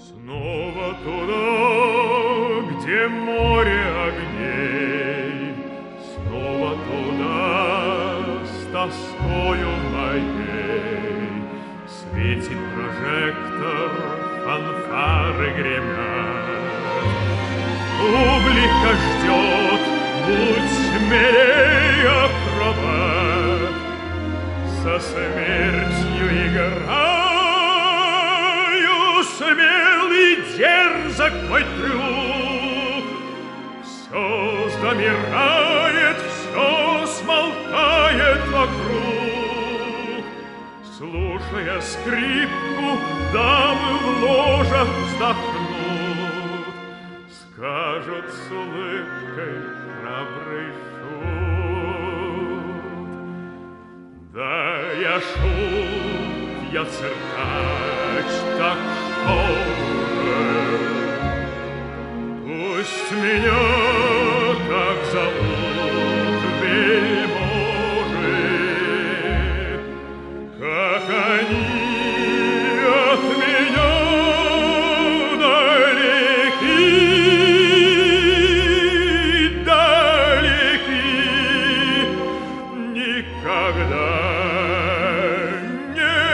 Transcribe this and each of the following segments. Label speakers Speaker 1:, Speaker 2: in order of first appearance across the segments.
Speaker 1: Снова туда, где море огней, снова туда с тоскою моей. Светит прожектор, фанфары гремят. Публика ждет, будь смелее, акробат. Со смертью играю, смелый, дерзок мой трюк. Все замирает, все смолкает вокруг. Слушая скрипку, дамы в ложах вздохнут. Скажут с улыбкой храбрый шут: да я шут, я циркач, так что же? Пусть меня так зовут вельможи, как они от меня далеки, далеки, никогда не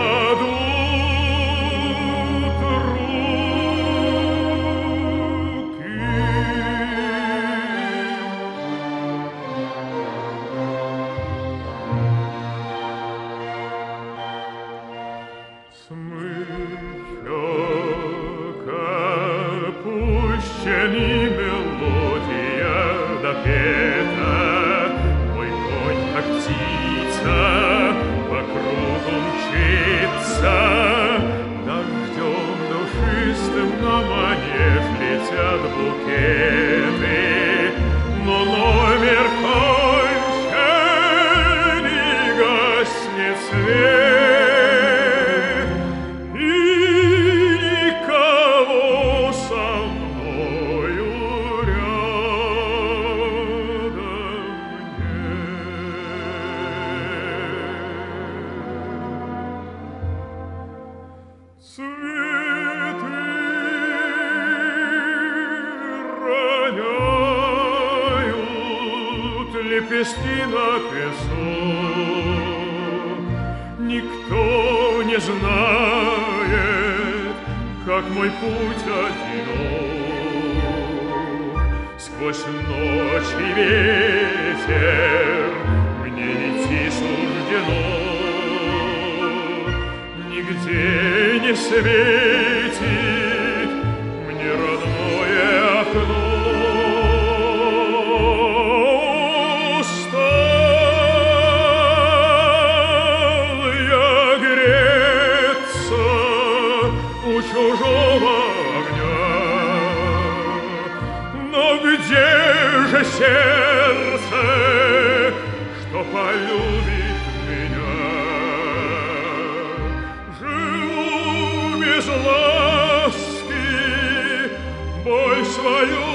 Speaker 1: дадут руки. Смычок опущенный, мелодия допета. Мой конь, как птица, по кругу мчится. Дождем душистым на манеж летят букеты, но номер кончен, и гаснет свет, и никого со мною рядом нет. Цветы роняют лепестки на песок. Никто не знает, как мой путь одинок. Сквозь ночь и ветер мне идти суждено. Нигде не светит мне родное окно. Стал я греться у чужого огня, но где же сердце, что полюбит меня? Живу без ласки, боль свою